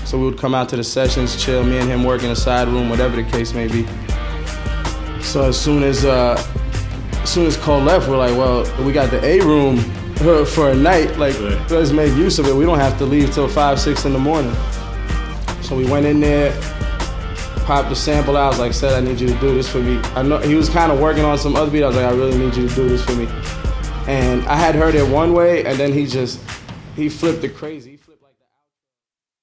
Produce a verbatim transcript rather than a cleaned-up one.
So we would come out to the sessions, chill, me and him work in a side room, whatever the case may be. So as soon as uh, as soon as Cole left, we're like, well, we got the A room for a night. Like, right. Let's make use of it. We don't have to leave till five, six in the morning. So we went in there, popped the sample out. I was like, said, I need you to do this for me. I know he was kind of working on some other beat. I was like, I really need you to do this for me. And I had heard it one way, and then he just he flipped it crazy.